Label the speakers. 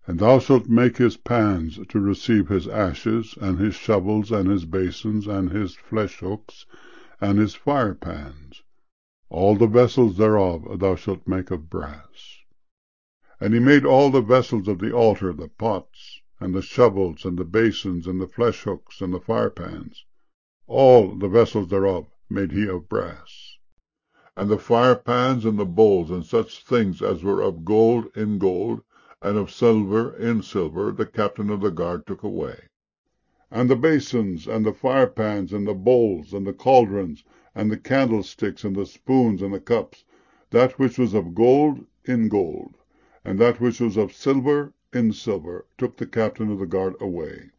Speaker 1: And thou shalt make his pans to receive his ashes, and his shovels, and his basons, and his fleshhooks, and his firepans. All the vessels thereof thou shalt make of brass. And he made all the vessels of the altar, the pots, and the shovels, and the basons, and the fleshhooks, and the firepans. All the vessels thereof made he of brass. And the firepans, and the bowls, and such things as were of gold in gold, and of silver in silver, the captain of the guard took away. And the basons, and the firepans, and the bowls, and the cauldrons, and the candlesticks, and the spoons, and the cups, that which was of gold in gold, and that which was of silver in silver, took the captain of the guard away.